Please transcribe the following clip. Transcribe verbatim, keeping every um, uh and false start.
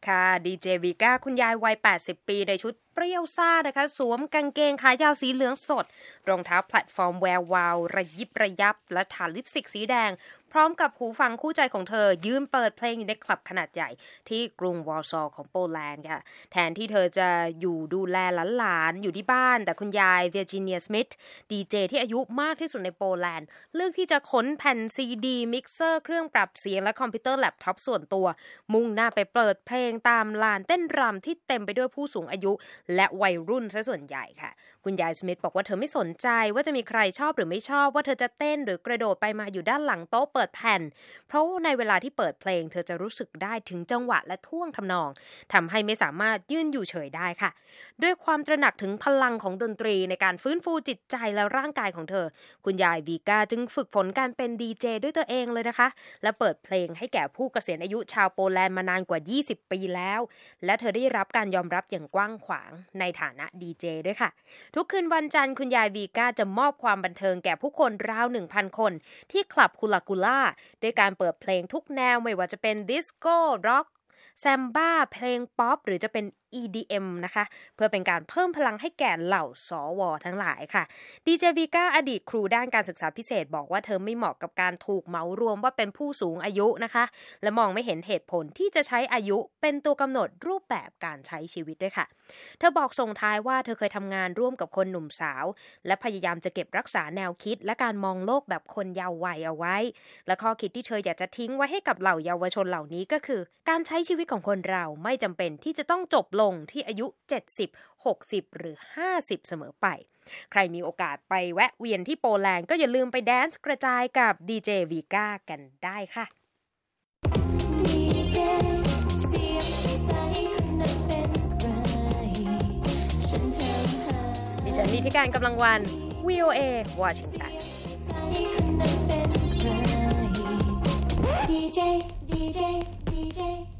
ค่ะดีเจวีก้าคุณยายวัยแปดสิบปีในชุดเปรี้ยวซ่านะคะสวมกางเกงขายาวสีเหลืองสดรองเท้าแพลตฟอร์มแวววาวระยิบระยับและทาลิปสติกสีแดงพร้อมกับหูฟังคู่ใจของเธอยืนเปิดเพลงอยู่ในคลับขนาดใหญ่ที่กรุงวอร์ซอของโปแลนด์ค่ะแทนที่เธอจะอยู่ดูแลหลานๆอยู่ที่บ้านแต่คุณยายเวอร์จิเนียสมิธดีเจที่อายุมากที่สุดในโปแลนด์เลือกที่จะขนแผ่นซีดีมิกเซอร์เครื่องปรับเสียงและคอมพิวเตอร์แล็ปท็อปส่วนตัวมุ่งหน้าไปเปิดเพลงตามลานเต้นรำที่เต็มไปด้วยผู้สูงอายุและวัยรุ่นซะส่วนใหญ่ค่ะคุณยายสมิธบอกว่าเธอไม่สนใจว่าจะมีใครชอบหรือไม่ชอบว่าเธอจะเต้นหรือกระโดดไปมาอยู่ด้านหลังโต๊ะเปิดแผ่นเพราะในเวลาที่เปิดเพลงเธอจะรู้สึกได้ถึงจังหวะและท่วงทำนองทำให้ไม่สามารถยืนอยู่เฉยได้ค่ะด้วยความตระหนักถึงพลังของดนตรีในการฟื้นฟูจิตใจและร่างกายของเธอคุณยายวีก้าจึงฝึกฝนการเป็นดีเจด้วยตัวเองเลยนะคะและเปิดเพลงให้แก่ผู้เกษียณอายุชาวโปแลนด์มานานกว่ายี่สิบปีแล้วและเธอได้รับการยอมรับอย่างกว้างขวางในฐานะดีเจด้วยค่ะทุกคืนวันจันทร์คุณยายวีก้าจะมอบความบันเทิงแก่ผู้คนราว หนึ่งพัน คนที่คลับคูลากูล่าด้วยการเปิดเพลงทุกแนวไม่ว่าจะเป็นดิสโก้ร็อกแซมบ้าเพลงป๊อปหรือจะเป็น อี ดี เอ็ม นะคะเพื่อเป็นการเพิ่มพลังให้แก่เหล่าสวทั้งหลายค่ะดีเจวีก้าอดีตครูด้านการศึกษาพิเศษบอกว่าเธอไม่เหมาะกับการถูกเหมารวมว่าเป็นผู้สูงอายุนะคะและมองไม่เห็นเหตุผลที่จะใช้อายุเป็นตัวกำหนดรูปแบบการใช้ชีวิตด้วยค่ะเธอบอกส่งท้ายว่าเธอเคยทำงานร่วมกับคนหนุ่มสาวและพยายามจะเก็บรักษาแนวคิดและการมองโลกแบบคนเยาว์วัยเอาไว้และข้อคิดที่เธออยากจะทิ้งไว้ให้กับเหล่าเยาวชนเหล่านี้ก็คือการใช้ชีวิตของคนเราไม่จำเป็นที่จะต้องจบลงที่อายุเจ็ดสิบ หกสิบหรือห้าสิบเสมอไปใครมีโอกาสไปแวะเวียนที่โปแลนด์ก็อย่าลืมไปแดนซ์กระจายกับดีเจวีก้ากันได้ค่ะดิฉันนิติการกำลังวัน วี โอ เอ วอชิงตัน ดี เจ ดี เจ ดี เจ